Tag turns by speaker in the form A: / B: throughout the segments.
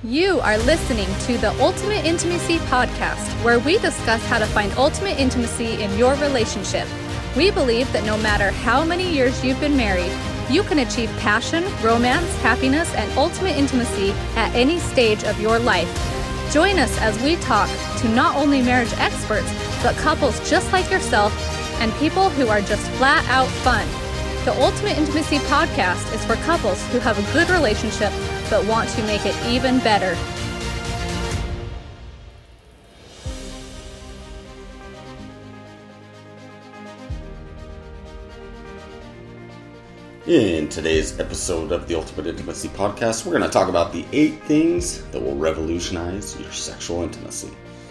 A: You are listening to the Ultimate Intimacy Podcast, where we discuss how to find ultimate intimacy in your relationship. We believe that no matter how many years you've been married, you can achieve passion, romance, happiness, and ultimate intimacy at any stage of your life. Join us as we talk to not only marriage experts, but couples just like yourself and people who are just flat out fun. The Ultimate Intimacy Podcast is for couples who have a good relationship but want to make it even better.
B: In today's episode of the Ultimate Intimacy Podcast, we're going to talk about the 8 things that will revolutionize your sexual intimacy.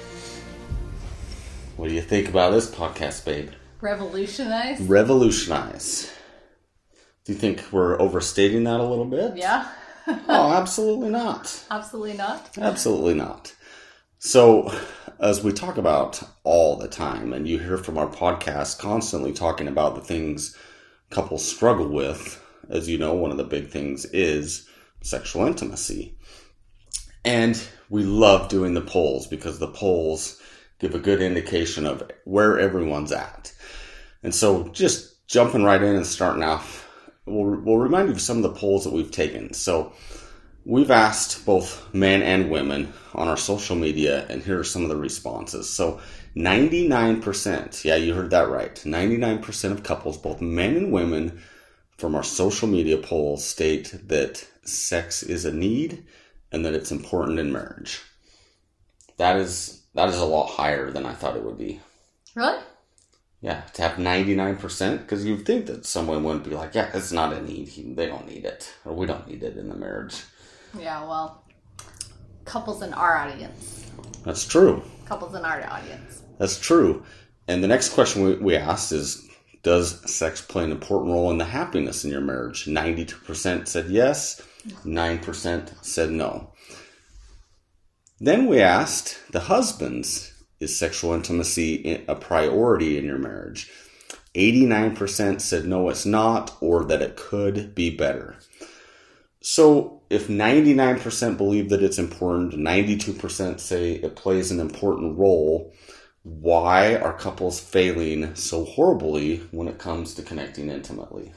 B: What do you think about this podcast, babe?
A: Revolutionize?
B: Revolutionize. Do you think we're overstating that a little bit?
A: Yeah.
B: Oh, absolutely not.
A: Absolutely not.
B: Absolutely not. So, as we talk about all the time, and you hear from our podcast constantly talking about the things couples struggle with, as you know, one of the big things is sexual intimacy. And we love doing the polls because the polls give a good indication of where everyone's at. And so just jumping right in and starting off, we'll remind you of some of the polls that we've taken. So we've asked both men and women on our social media, and here are some of the responses. So 99%, yeah, you heard that right. 99% of couples, both men and women, from our social media polls state that sex is a need and that it's important in marriage. That is a lot higher than I thought it would be.
A: Really?
B: Yeah, to have 99%, because you'd think that someone wouldn't be like, yeah, it's not a need. They don't need it. Or we don't need it in the marriage.
A: Yeah, well, couples in our audience.
B: That's true.
A: Couples in our audience.
B: That's true. And the next question we asked is, does sex play an important role in the happiness in your marriage? 92% said yes. 9% said no. Then we asked the husbands, is sexual intimacy a priority in your marriage? 89% said no, it's not, or that it could be better. So if 99% believe that it's important, 92% say it plays an important role, why are couples failing so horribly when it comes to connecting intimately?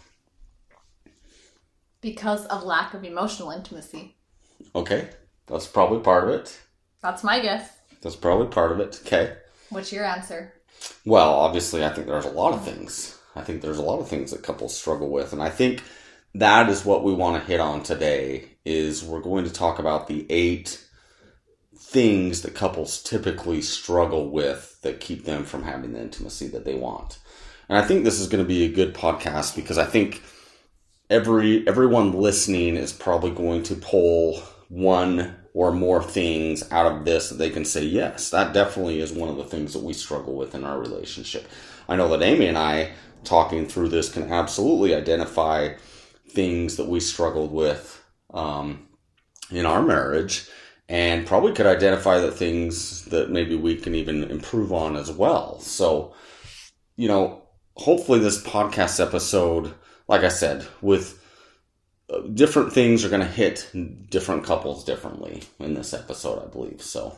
A: Because of lack of emotional intimacy.
B: Okay, that's probably part of it.
A: That's my guess.
B: That's probably part of it. Okay.
A: What's your answer?
B: Well, obviously, I think there's a lot of things. I think there's a lot of things that couples struggle with. And I think that is what we want to hit on today, is we're going to talk about the 8 things that couples typically struggle with that keep them from having the intimacy that they want. And I think this is going to be a good podcast because I think everyone listening is probably going to pull one or more things out of this that they can say, yes, that definitely is one of the things that we struggle with in our relationship. I know that Amy and I, talking through this, can absolutely identify things that we struggled with in our marriage, and probably could identify the things that maybe we can even improve on as well. So, hopefully this podcast episode, like I said, with different things are going to hit different couples differently in this episode, I believe. So,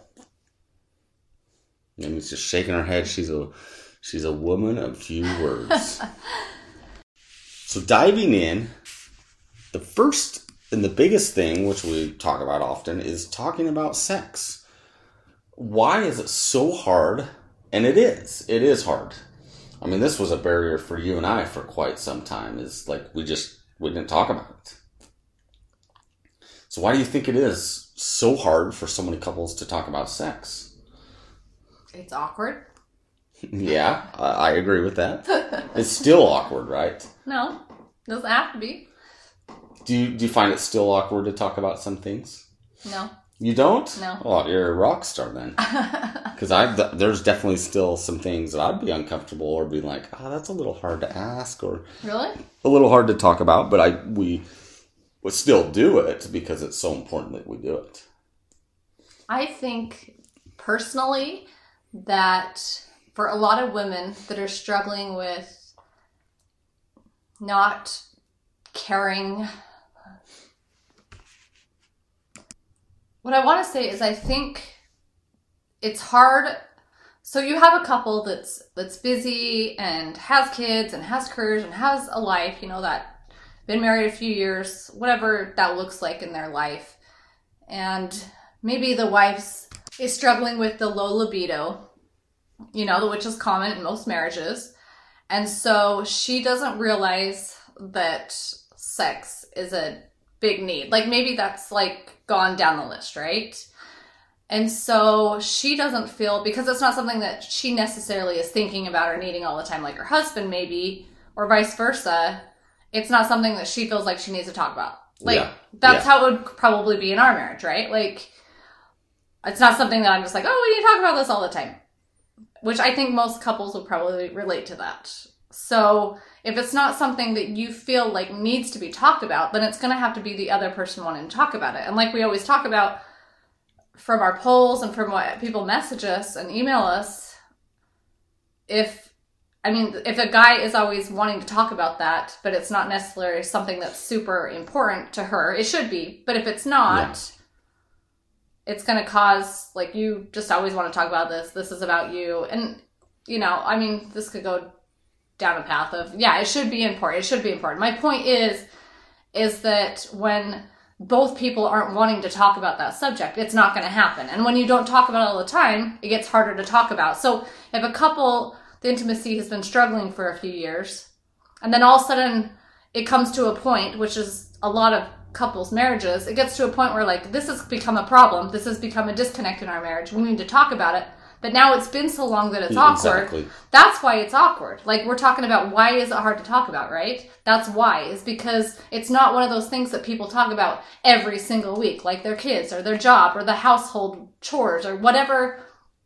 B: Amy's just shaking her head. She's a woman of few words. So diving in, the first and the biggest thing, which we talk about often, is talking about sex. Why is it so hard? And it is hard. I mean, this was a barrier for you and I for quite some time. Is like we didn't talk about it. So why do you think it is so hard for so many couples to talk about sex?
A: It's awkward.
B: Yeah, I agree with that. It's still awkward, right?
A: No, doesn't have to be.
B: Do you find it still awkward to talk about some things?
A: No.
B: You don't?
A: No.
B: Oh, you're a rock star then. Because there's definitely still some things that I'd be uncomfortable or be like, oh, that's a little hard to ask, or
A: really
B: a little hard to talk about. But we would still do it because it's so important that we do it.
A: I think personally that for a lot of women that are struggling with not caring What I want to say is I think it's hard. So you have a couple that's busy and has kids and has careers and has a life, that been married a few years, whatever that looks like in their life. And maybe the wife is struggling with the low libido, which is common in most marriages. And so she doesn't realize that sex is a big need. Like maybe that's like gone down the list, right? And so she doesn't feel, because it's not something that she necessarily is thinking about or needing all the time, like her husband maybe, or vice versa. It's not something that she feels like she needs to talk about. That's how it would probably be in our marriage, right? Like, it's not something that I'm just like, oh, we need to talk about this all the time. Which I think most couples would probably relate to that. So if it's not something that you feel like needs to be talked about, then it's going to have to be the other person wanting to talk about it. And like we always talk about from our polls and from what people message us and email us, if a guy is always wanting to talk about that, but it's not necessarily something that's super important to her, it should be. But if it's not, it's going to cause, like, you just always want to talk about this. This is about you. And, this could go down a path of, it should be important. It should be important. My point is that when both people aren't wanting to talk about that subject, it's not going to happen. And when you don't talk about it all the time, it gets harder to talk about. So if a couple, the intimacy has been struggling for a few years, and then all of a sudden it comes to a point, which is a lot of couples' marriages, it gets to a point where, like, this has become a problem. This has become a disconnect in our marriage. We need to talk about it. But now it's been so long that it's awkward.
B: Exactly.
A: That's why it's awkward. Like, we're talking about why is it hard to talk about, right? That's why. Is because it's not one of those things that people talk about every single week, like their kids or their job or the household chores or whatever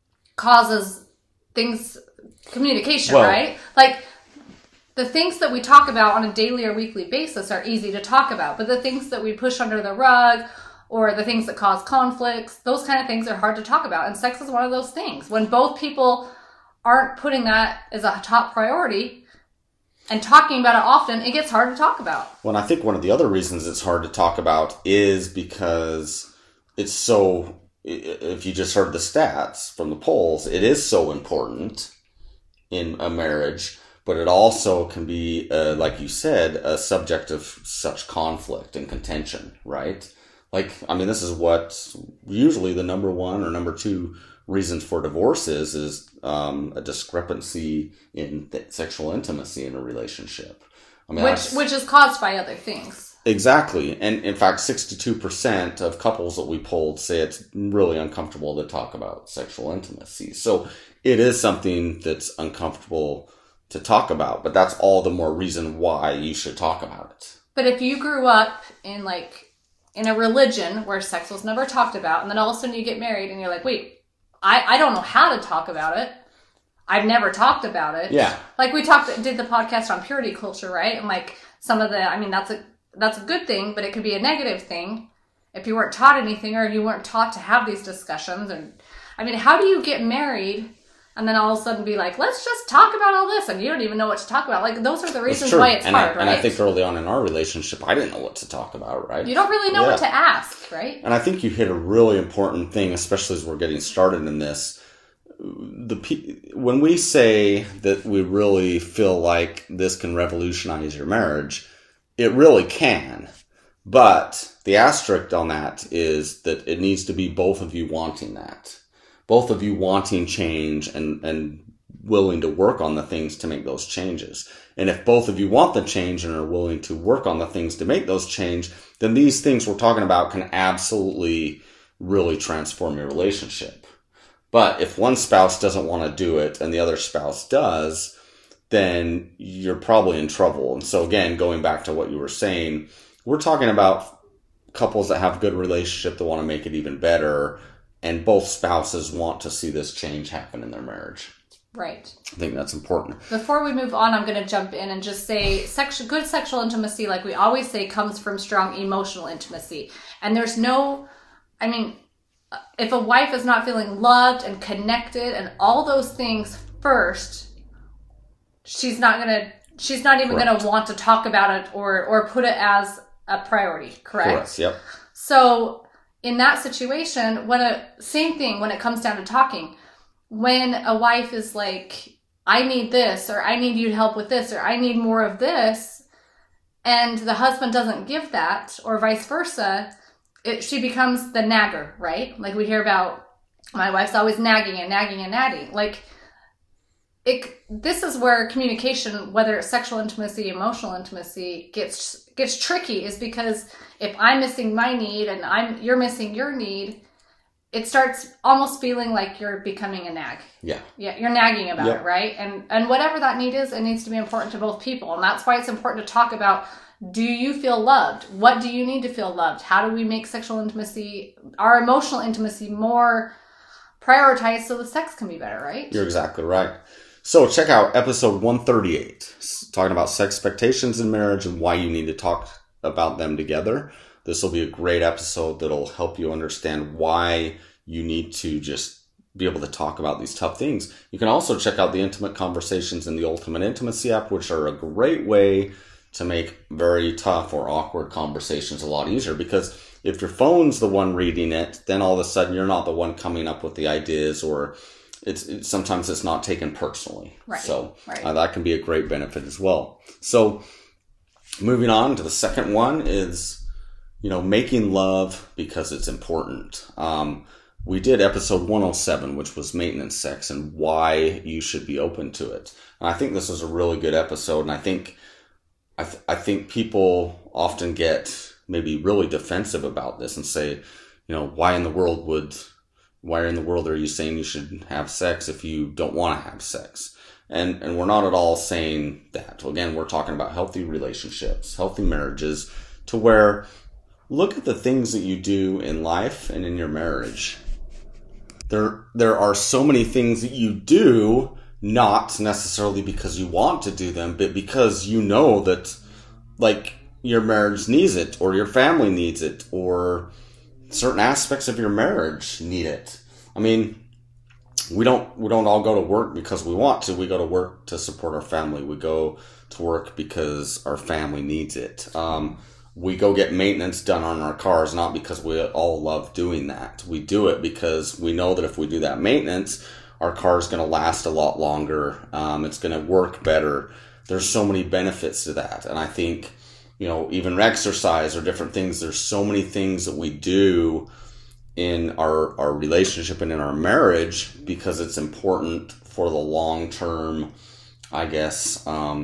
A: causes things, communication, right? Like, the things that we talk about on a daily or weekly basis are easy to talk about, but the things that we push under the rug or the things that cause conflicts, those kind of things are hard to talk about. And sex is one of those things. When both people aren't putting that as a top priority and talking about it often, it gets hard to talk about.
B: Well, I think one of the other reasons it's hard to talk about is because it's so, if you just heard the stats from the polls, it is so important in a marriage, but it also can be, like you said, a subject of such conflict and contention, right? Like, this is what usually the number one or number two reasons for divorce is a discrepancy in sexual intimacy in a relationship.
A: Which is caused by other things.
B: Exactly. And in fact, 62% of couples that we polled say it's really uncomfortable to talk about sexual intimacy. So it is something that's uncomfortable to talk about, but that's all the more reason why you should talk about it.
A: But if you grew up in a religion where sex was never talked about, and then all of a sudden you get married and you're like, wait, I don't know how to talk about it. I've never talked about it.
B: Yeah.
A: Like we did the podcast on purity culture, right? And like some of that's a good thing, but it could be a negative thing if you weren't taught anything or you weren't taught to have these discussions. And how do you get married and then all of a sudden be like, let's just talk about all this, and you don't even know what to talk about? Like, those are the reasons why it's hard, right?
B: And I think early on in our relationship, I didn't know what to talk about, right?
A: You don't really know what to ask, right?
B: And I think you hit a really important thing, especially as we're getting started in this. When we say that we really feel like this can revolutionize your marriage, it really can. But the asterisk on that is that it needs to be both of you wanting that. Both of you wanting change and willing to work on the things to make those changes. And if both of you want the change and are willing to work on the things to make those change, then these things we're talking about can absolutely really transform your relationship. But if one spouse doesn't want to do it and the other spouse does, then you're probably in trouble. And so again, going back to what you were saying, we're talking about couples that have a good relationship that want to make it even better, and both spouses want to see this change happen in their marriage.
A: Right.
B: I think that's important.
A: Before we move on, I'm going to jump in and just say good sexual intimacy, like we always say, comes from strong emotional intimacy. And there's if a wife is not feeling loved and connected and all those things first, she's not even going to want to talk about it or put it as a priority, correct?
B: Correct, yep.
A: So in that situation, same thing when it comes down to talking, when a wife is like, I need this, or I need you to help with this, or I need more of this, and the husband doesn't give that, or vice versa, she becomes the nagger, right? Like we hear about, my wife's always nagging and nagging and nagging. Like, this is where communication, whether it's sexual intimacy, emotional intimacy, gets tricky, is because if I'm missing my need and you're missing your need, it starts almost feeling like you're becoming a nag.
B: Yeah.
A: Yeah, you're nagging about it, right? And whatever that need is, it needs to be important to both people. And that's why it's important to talk about, do you feel loved? What do you need to feel loved? How do we make sexual intimacy, our emotional intimacy, more prioritized so the sex can be better, right?
B: You're exactly right. So check out episode 138, talking about sex expectations in marriage and why you need to talk about them together. This will be a great episode that'll help you understand why you need to just be able to talk about these tough things. You can also check out the Intimate Conversations in the Ultimate Intimacy app, which are a great way to make very tough or awkward conversations a lot easier. Because if your phone's the one reading it, then all of a sudden you're not the one coming up with the ideas, or sometimes it's not taken personally.
A: Right.
B: So that can be a great benefit as well. So moving on to the second one is, making love because it's important. We did episode 107, which was maintenance sex and why you should be open to it. And I think this is a really good episode. And I think people often get maybe really defensive about this and say, why in the world are you saying you should have sex if you don't want to have sex? And we're not at all saying that. Again, we're talking about healthy relationships, healthy marriages, to where look at the things that you do in life and in your marriage. There are so many things that you do, not necessarily because you want to do them, but because you know that, like, your marriage needs it, or your family needs it, or certain aspects of your marriage need it. I mean, we don't all go to work because we want to. We go to work to support our family. We go to work because our family needs it. We go get maintenance done on our cars, not because we all love doing that. We do it because we know that if we do that maintenance, our car is going to last a lot longer. It's going to work better. There's so many benefits to that. And I think, even exercise or different things, there's so many things that we do in our relationship and in our marriage because it's important for the long-term, I guess,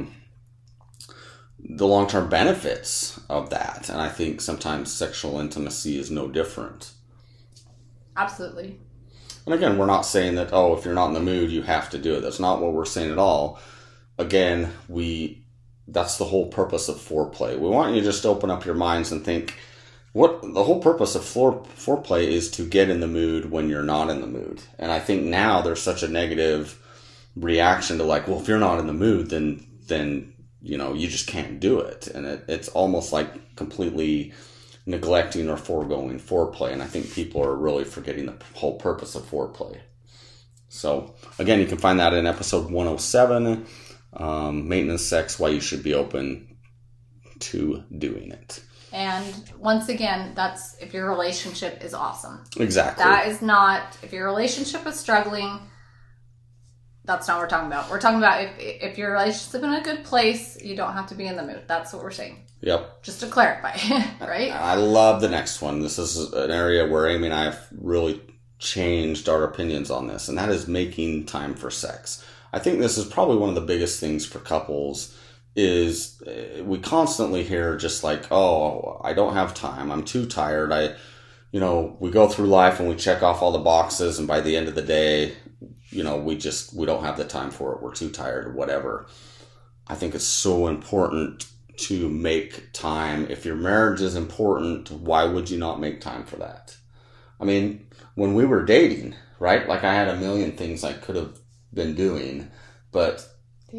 B: the long-term benefits of that. And I think sometimes sexual intimacy is no different.
A: Absolutely.
B: And again, we're not saying that, if you're not in the mood, you have to do it. That's not what we're saying at all. Again, that's the whole purpose of foreplay. We want you to just open up your minds and think, the whole purpose of foreplay is to get in the mood when you're not in the mood. And I think now there's such a negative reaction to like, well, if you're not in the mood, then you just can't do it. And it's almost like completely neglecting or foregoing foreplay. And I think people are really forgetting the whole purpose of foreplay. So again, you can find that in episode 107, maintenance sex, why you should be open to doing it.
A: And once again, that's if your relationship is awesome.
B: Exactly.
A: That is not, if your relationship is struggling, that's not what we're talking about. We're talking about if your relationship's in a good place, you don't have to be in the mood. That's what we're saying.
B: Yep.
A: Just to clarify, right?
B: I love the next one. This is an area where Amy and I have really changed our opinions on this, and that is making time for sex. I think this is probably one of the biggest things for couples is we constantly hear just like, I don't have time. I'm too tired. We go through life and we check off all the boxes, and by the end of the day, we don't have the time for it. We're too tired or whatever. I think it's so important to make time. If your marriage is important, why would you not make time for that? I mean, when we were dating, right? Like I had a million things I could have been doing, but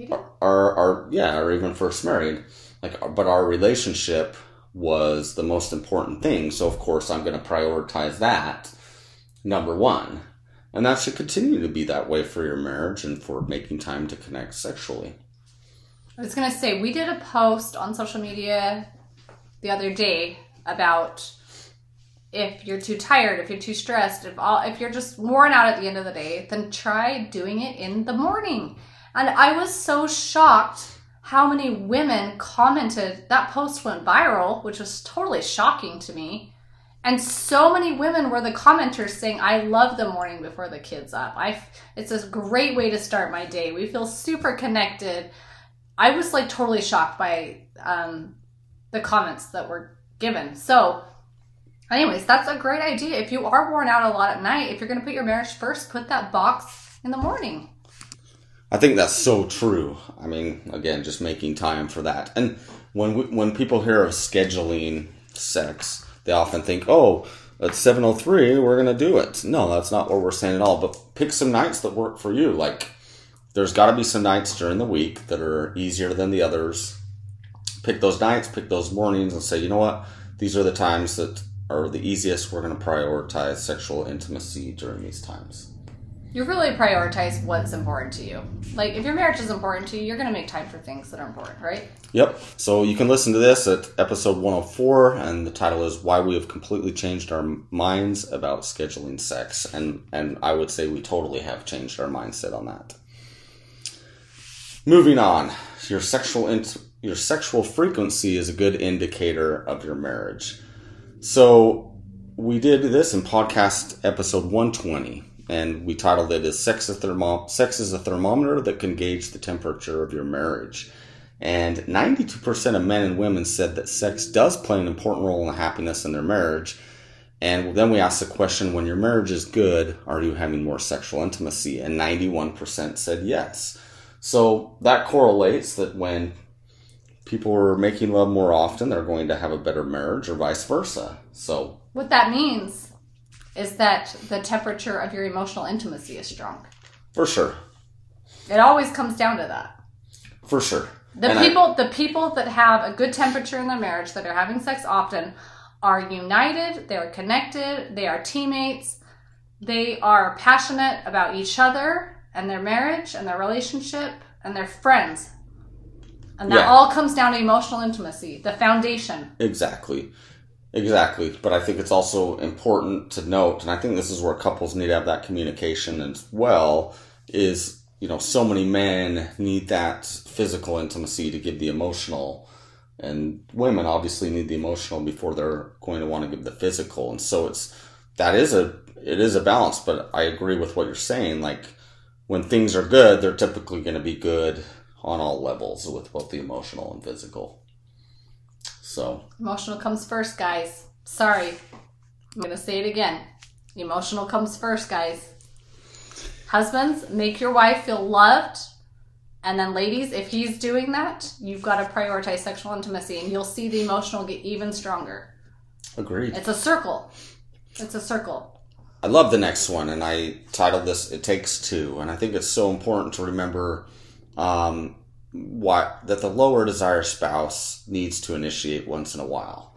B: or even first married, but our relationship was the most important thing. So of course I'm going to prioritize that number one. And that should continue to be that way for your marriage and for making time to connect sexually.
A: I was going to say, we did a post on social media the other day about if you're too tired, if you're too stressed, if you're just worn out at the end of the day, then try doing it in the morning. And I was so shocked how many women commented. That post went viral, which was totally shocking to me. And so many women were the commenters saying, I love the morning before the kid's up. It's a great way to start my day. We feel super connected. I was like totally shocked by the comments that were given. So anyways, that's a great idea. If you are worn out a lot at night, if you're going to put your marriage first, put that box in the morning.
B: I think that's so true. I mean, again, just making time for that. And when people hear of scheduling sex, they often think, oh, at 7:03, we're going to do it. No, that's not what we're saying at all. But pick some nights that work for you. Like, there's got to be some nights during the week that are easier than the others. Pick those nights, pick those mornings, and say, you know what? These are the times that are the easiest. We're going to prioritize sexual intimacy during these times.
A: You really prioritize what's important to you. Like, if your marriage is important to you, you're going to make time for things that are important, right?
B: Yep. So you can listen to this at episode 104, and the title is Why We Have Completely Changed Our Minds About Scheduling Sex. And I would say we totally have changed our mindset on that. Moving on. Your sexual frequency is a good indicator of your marriage. So we did this in podcast episode 120. And we titled it as Sex is a Thermometer That Can Gauge the Temperature of Your Marriage. And 92% of men and women said that sex does play an important role in the happiness in their marriage. And then we asked the question, when your marriage is good, are you having more sexual intimacy? And 91% said yes. So that correlates that when people are making love more often, they're going to have a better marriage, or vice versa. So
A: what that means is that the temperature of your emotional intimacy is strong.
B: For sure.
A: It always comes down to that.
B: For sure.
A: The people that have a good temperature in their marriage, that are having sex often, are united, they are connected, they are teammates, they are passionate about each other and their marriage and their relationship, and they're friends. And that all comes down to emotional intimacy, the foundation.
B: Exactly. But I think it's also important to note, and I think this is where couples need to have that communication as well, is, so many men need that physical intimacy to give the emotional, and women obviously need the emotional before they're going to want to give the physical. And so it is a balance, but I agree with what you're saying. Like, when things are good, they're typically going to be good on all levels with both the emotional and physical. So
A: emotional comes first, guys. Sorry. I'm going to say it again. Emotional comes first, guys. Husbands, make your wife feel loved. And then ladies, if he's doing that, you've got to prioritize sexual intimacy, and you'll see the emotional get even stronger.
B: Agreed.
A: It's a circle.
B: I love the next one, and I titled this, It Takes Two. And I think it's so important to remember that the lower desire spouse needs to initiate once in a while.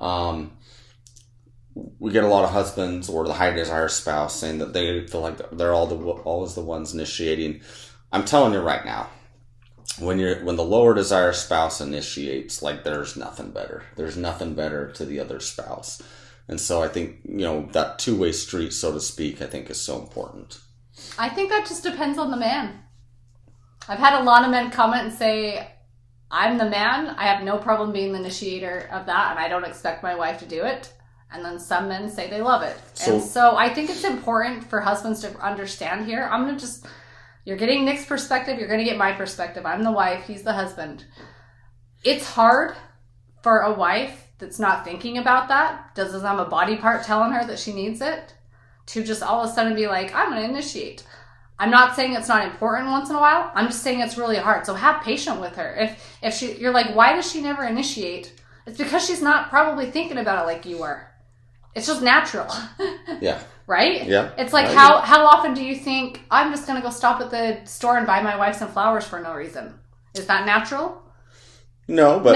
B: We get a lot of husbands or the high desire spouse saying that they feel like they're always the ones initiating. I'm telling you right now, when the lower desire spouse initiates, like, there's nothing better. There's nothing better to the other spouse. And so I think, that two-way street, so to speak, I think is so important.
A: I think that just depends on the man. I've had a lot of men comment and say, I'm the man, I have no problem being the initiator of that, and I don't expect my wife to do it. And then some men say they love it. And so I think it's important for husbands to understand here. You're getting Nick's perspective, you're going to get my perspective. I'm the wife, he's the husband. It's hard for a wife that's not thinking about that, doesn't have a body part telling her that she needs it, to just all of a sudden be like, I'm going to initiate. I'm not saying it's not important once in a while. I'm just saying it's really hard. So have patience with her. If you're like, why does she never initiate? It's because she's not probably thinking about it like you are. It's just natural.
B: Yeah.
A: Right?
B: Yeah.
A: It's like, how often do you think, I'm just going to go stop at the store and buy my wife some flowers for no reason? Is that natural?
B: No, but...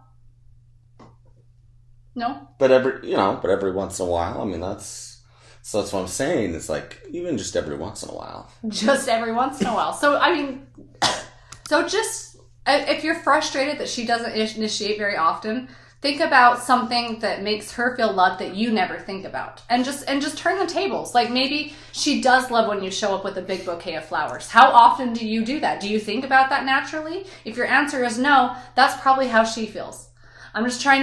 A: No?
B: But every once in a while, I mean, that's what I'm saying. It's like, even just every once in a while.
A: Just every once in a while. So, I mean, just, if you're frustrated that she doesn't initiate very often, Think about something that makes her feel loved that you never think about. And just turn the tables. Like maybe she does love when you show up with a big bouquet of flowers. How often do you do that? Do you think about that naturally? If your answer is no, that's probably how she feels. I'm just trying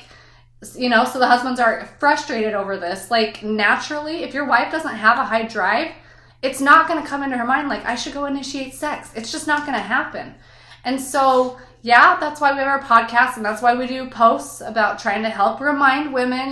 A: to so the husbands are frustrated over this. Like naturally, if your wife doesn't have a high drive, it's not going to come into her mind like, I should go initiate sex. It's just not going to happen. And so, yeah, that's why we have our podcast, and that's why we do posts about trying to help remind women,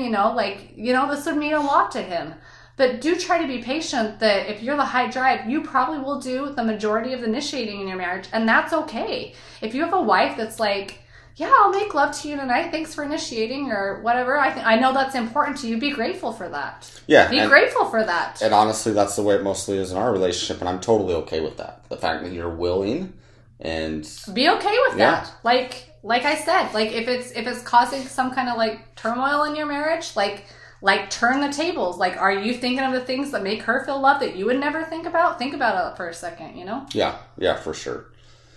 A: this would mean a lot to him. But do try to be patient that if you're the high drive, you probably will do the majority of the initiating in your marriage, and that's okay. If you have a wife that's like, yeah, I'll make love to you tonight, thanks for initiating, or whatever, I know that's important to you, be grateful for that.
B: Yeah.
A: Be grateful for that.
B: And honestly, that's the way it mostly is in our relationship, and I'm totally okay with that. The fact that you're willing and
A: be okay with that. Like I said, like if it's causing some kind of like turmoil in your marriage, like turn the tables. Like, are you thinking of the things that make her feel loved that you would never think about? Think about it for a second,
B: Yeah, for sure.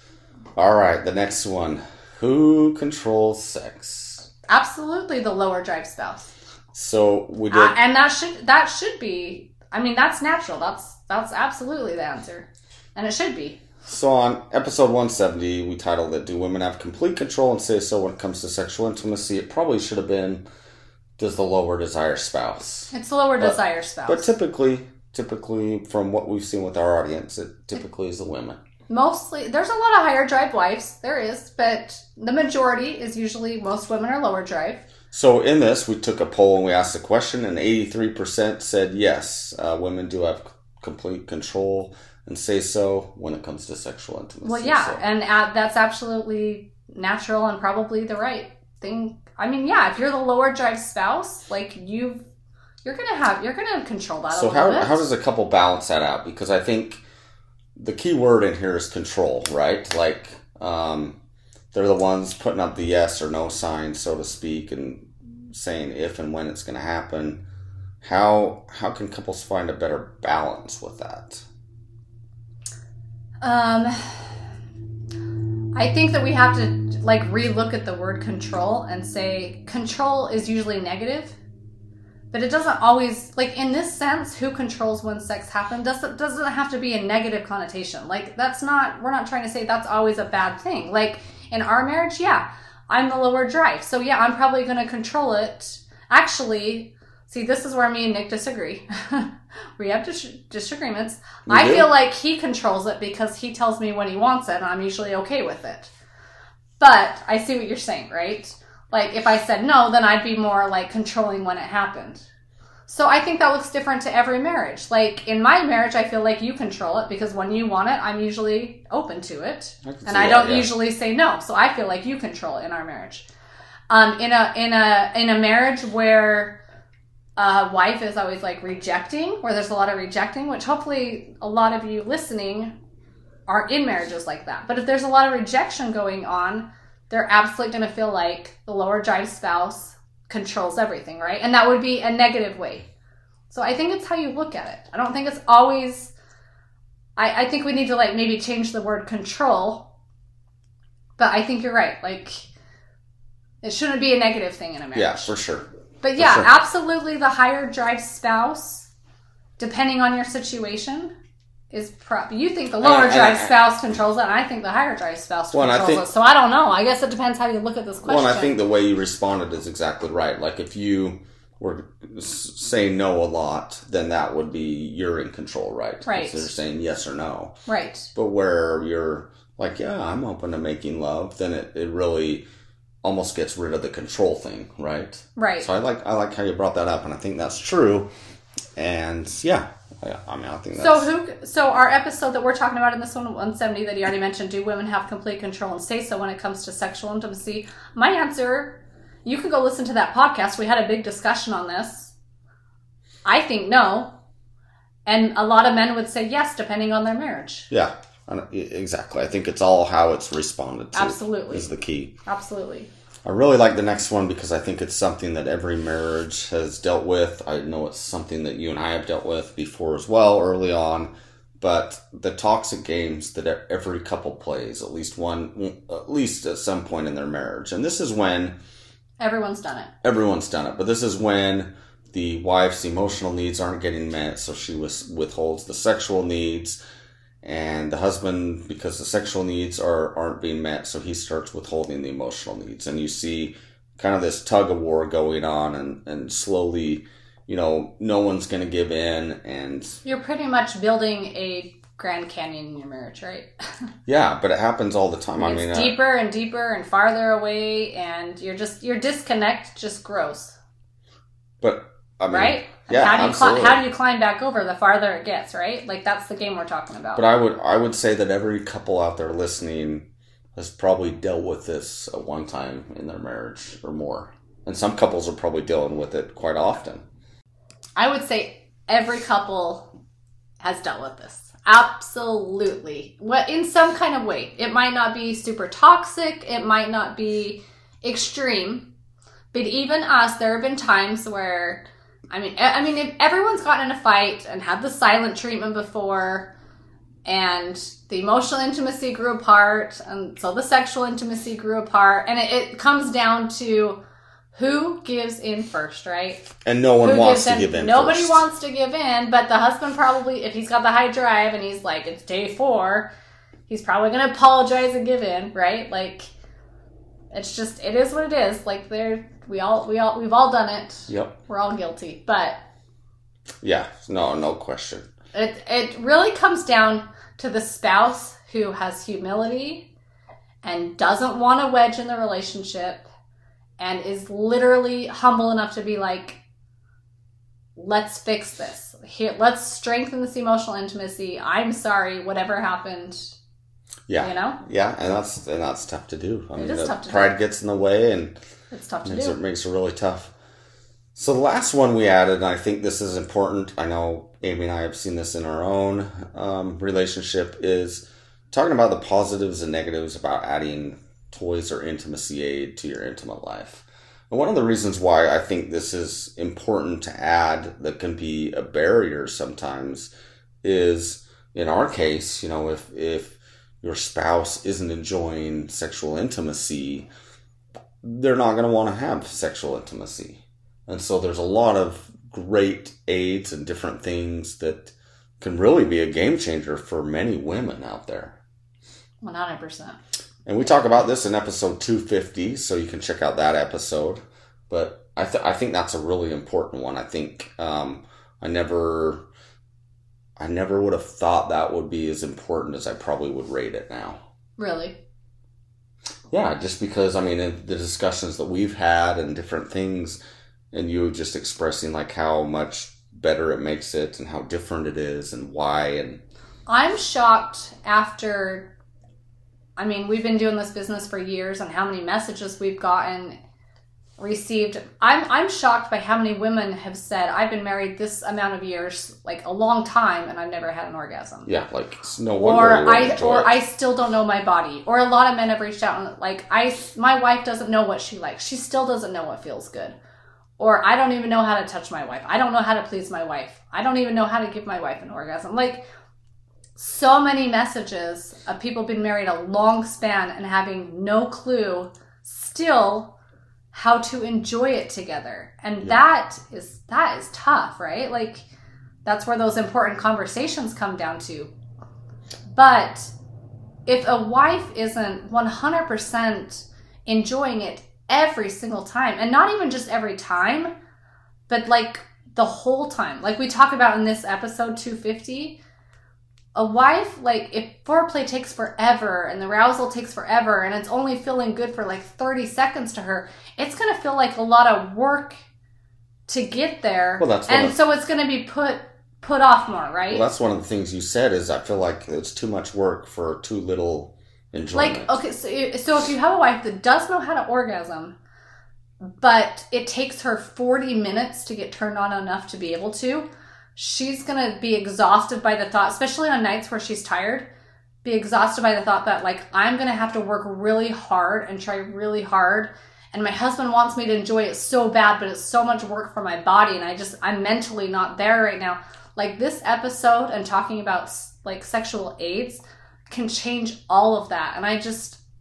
B: All right, the next one. Who controls sex?
A: Absolutely the lower drive spouse.
B: So we did,
A: and that should be. I mean, that's natural. That's absolutely the answer, and it should be.
B: So on episode 170, we titled it, Do Women Have Complete Control and Say So When It Comes to Sexual Intimacy? It probably should have been, Does the Lower Desire Spouse?
A: It's the lower desire spouse.
B: But typically, from what we've seen with our audience, it typically is the women.
A: Mostly, there's a lot of higher drive wives. There is, but the majority is usually, most women are lower drive.
B: So in this, we took a poll and we asked the question, and 83% said yes, women do have complete control and say so when it comes to sexual intimacy.
A: Well, yeah, and that's absolutely natural and probably the right thing. I mean, yeah, if you're the lower drive spouse, like you're gonna control that.
B: So how does a couple balance that out? Because I think the key word in here is control, right? Like they're the ones putting up the yes or no sign, so to speak, and saying if and when it's going to happen. How can couples find a better balance with that?
A: I think that we have to relook at the word control and say control is usually negative, but it doesn't always, in this sense, who controls when sex happens doesn't have to be a negative connotation. We're not trying to say that's always a bad thing. Like in our marriage, yeah, I'm the lower drive. So yeah, I'm probably going to control it. Actually, see, this is where me and Nick disagree. We have disagreements. I feel like he controls it because he tells me when he wants it, and I'm usually okay with it. But I see what you're saying, right? Like, if I said no, then I'd be more, controlling when it happened. So I think that looks different to every marriage. Like, in my marriage, I feel like you control it because when you want it, I'm usually open to it. And I don't usually say no. So I feel like you control it in our marriage. In a marriage where wife is always rejecting, where there's a lot of rejecting, which hopefully a lot of you listening are in marriages like that. But if there's a lot of rejection going on, they're absolutely going to feel like the lower drive spouse controls everything, right? And that would be a negative way. So I think it's how you look at it. I don't think it's always, I think we need to maybe change the word control, but I think you're right. It shouldn't be a negative thing in a marriage.
B: Yeah, for sure.
A: But yeah, absolutely the higher drive spouse, depending on your situation, is you think the lower drive spouse controls it, and I think the higher drive spouse controls it. So I don't know. I guess it depends how you look at this question.
B: Well, and I think the way you responded is exactly right. If you were saying no a lot, then that would be you're in control, right?
A: Right.
B: Instead of saying yes or no.
A: Right.
B: But where you're yeah, I'm open to making love, then it really almost gets rid of the control thing, right?
A: Right.
B: So I like how you brought that up, and I think that's true. And yeah, I think that's...
A: So our episode that we're talking about in this 170 that you already mentioned, do women have complete control and say so when it comes to sexual intimacy? My answer, you can go listen to that podcast. We had a big discussion on this. I think no. And a lot of men would say yes, depending on their marriage.
B: Yeah, exactly. I think it's all how it's responded to.
A: Absolutely.
B: Is the key.
A: Absolutely.
B: I really like the next one because I think it's something that every marriage has dealt with. I know it's something that you and I have dealt with before as well, early on. But the toxic games that every couple plays, at least at some point in their marriage. And this is when
A: Everyone's done it.
B: Everyone's done it. But this is when the wife's emotional needs aren't getting met, so she withholds the sexual needs. And the husband, because the sexual needs aren't being met, so he starts withholding the emotional needs. And you see kind of this tug of war going on, and slowly, no one's going to give in. And
A: you're pretty much building a Grand Canyon in your marriage, right?
B: Yeah, but it happens all the time.
A: It's deeper and deeper and farther away, and your disconnect just grows.
B: But
A: right?
B: Yeah,
A: how do you climb back over the farther it gets, right? Like, that's the game we're talking about.
B: But I would say that every couple out there listening has probably dealt with this at one time in their marriage or more. And some couples are probably dealing with it quite often.
A: I would say every couple has dealt with this. Absolutely. In some kind of way. It might not be super toxic. It might not be extreme. But even us, there have been times where, if everyone's gotten in a fight and had the silent treatment before, and the emotional intimacy grew apart, and so the sexual intimacy grew apart, and it comes down to who gives in first, right?
B: And no one wants to give in.
A: Nobody wants to give in, but the husband probably, if he's got the high drive and he's like, it's day 4, he's probably going to apologize and give in, right? Like, it's just, it is what it is. Like, we've all done it.
B: Yep.
A: We're all guilty, but
B: yeah, no question.
A: It really comes down to the spouse who has humility and doesn't want a wedge in the relationship, and is literally humble enough to be like, let's fix this. Here, let's strengthen this emotional intimacy. I'm sorry, whatever happened.
B: Yeah. Yeah, and that's tough to do.
A: It is tough to do.
B: Pride gets in the way, and
A: it's tough to do.
B: It makes it really tough. So the last one we added, and I think this is important, I know Amy and I have seen this in our own relationship, is talking about the positives and negatives about adding toys or intimacy aid to your intimate life. And one of the reasons why I think this is important to add, that can be a barrier sometimes, is in our case, if your spouse isn't enjoying sexual intimacy, they're not going to want to have sexual intimacy. And so there's a lot of great aids and different things that can really be a game changer for many women out there.
A: 100%.
B: And we talk about this in episode 250, so you can check out that episode. But I think that's a really important one. I think I never would have thought that would be as important as I probably would rate it now.
A: Really?
B: Yeah, just because, in the discussions that we've had and different things, and you just expressing like how much better it makes it and how different it is and why. And
A: I'm shocked after... we've been doing this business for years, and how many messages we've received. I'm shocked by how many women have said, I've been married this amount of years, like a long time, and I've never had an orgasm.
B: Yeah, like no wonder.
A: Or I still don't know my body. Or a lot of men have reached out and like, my wife doesn't know what she likes. She still doesn't know what feels good. Or I don't even know how to touch my wife. I don't know how to please my wife. I don't even know how to give my wife an orgasm. Like, so many messages of people being married a long span and having no clue still how to enjoy it together. And that is tough, right? Like, that's where those important conversations come down to. But if a wife isn't 100% enjoying it every single time, and not even just every time, but like the whole time, like we talk about in this episode 250, a wife, like, if foreplay takes forever and the arousal takes forever and it's only feeling good for like 30 seconds to her, it's going to feel like a lot of work to get there. Well, so it's going to be put off more, right?
B: Well, that's one of the things you said, is I feel like it's too much work for too little enjoyment.
A: Like, okay, so if you have a wife that does know how to orgasm, but it takes her 40 minutes to get turned on enough to be able to, she's going to be exhausted by the thought, especially on nights where she's tired, be exhausted by the thought that, like, I'm going to have to work really hard and try really hard. And my husband wants me to enjoy it so bad, but it's so much work for my body. And I'm mentally not there right now. Like, this episode and talking about like sexual aids can change all of that. And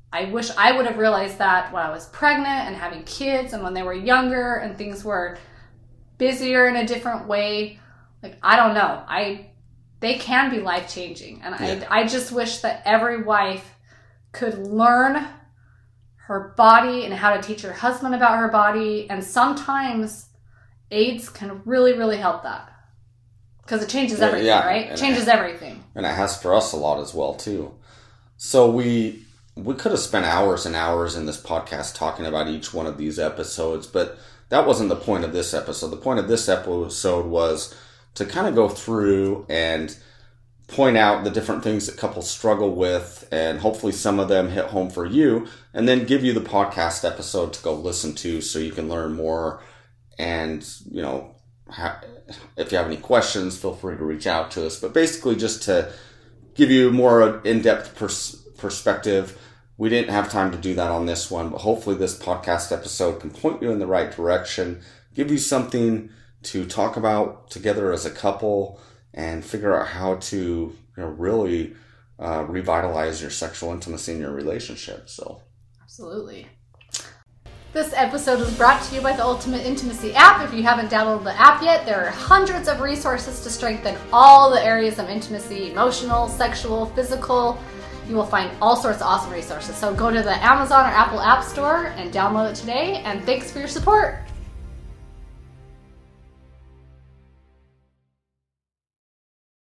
A: I wish I would have realized that when I was pregnant and having kids and when they were younger and things were busier in a different way. Like, I don't know. They can be life-changing. And I just wish that every wife could learn her body and how to teach her husband about her body. And sometimes AIDS can really, really help that. Because it changes everything, right? It changes everything.
B: And it has for us a lot as well, too. So we could have spent hours and hours in this podcast talking about each one of these episodes, but that wasn't the point of this episode. The point of this episode was to kind of go through and point out the different things that couples struggle with, and hopefully some of them hit home for you, and then give you the podcast episode to go listen to so you can learn more. And, if you have any questions, feel free to reach out to us. But basically just to give you more in-depth perspective. We didn't have time to do that on this one, but hopefully this podcast episode can point you in the right direction, give you something to talk about together as a couple, and figure out how to really revitalize your sexual intimacy in your relationship. So,
A: absolutely. This episode was brought to you by the Ultimate Intimacy app. If you haven't downloaded the app yet, there are hundreds of resources to strengthen all the areas of intimacy: emotional, sexual, physical. You will find all sorts of awesome resources. So go to the Amazon or Apple App Store and download it today. And thanks for your support.